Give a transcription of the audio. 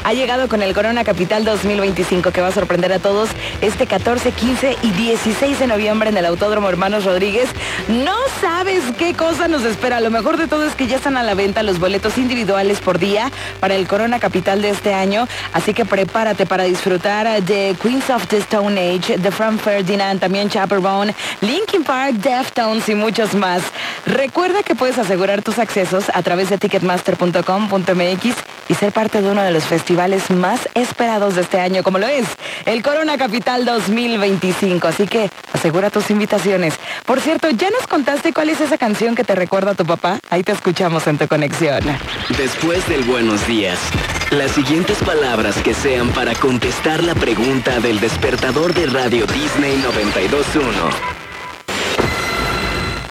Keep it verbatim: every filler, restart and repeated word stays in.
ha llegado con el Corona Capital dos mil veinticinco, que va a sorprender a todos este catorce, quince y dieciséis de noviembre en el Autódromo Hermanos Rodríguez. No sabes qué cosa nos espera. Lo mejor de todo es que ya están a la venta los boletos individuales por día para el Corona Capital de este año, así que prepárate para disfrutar de Queens of the Stone Age, The Franz Ferdinand, también Chaperone, Linkin Park, Deftones y muchos más. Recuerda que puedes asegurar tus accesos a través de ticketmaster punto com punto m x y ser parte de uno de los festivales más esperados de este año, como lo es el Corona Capital dos mil veinticinco. Así que asegura tus invitaciones. Por cierto, ¿ya nos contaste cuál es esa canción que te recuerda a tu papá? Ahí te escuchamos en tu conexión. Después del buenos días, las siguientes palabras que sean para contestar la pregunta del despertador de Radio Disney noventa y dos punto uno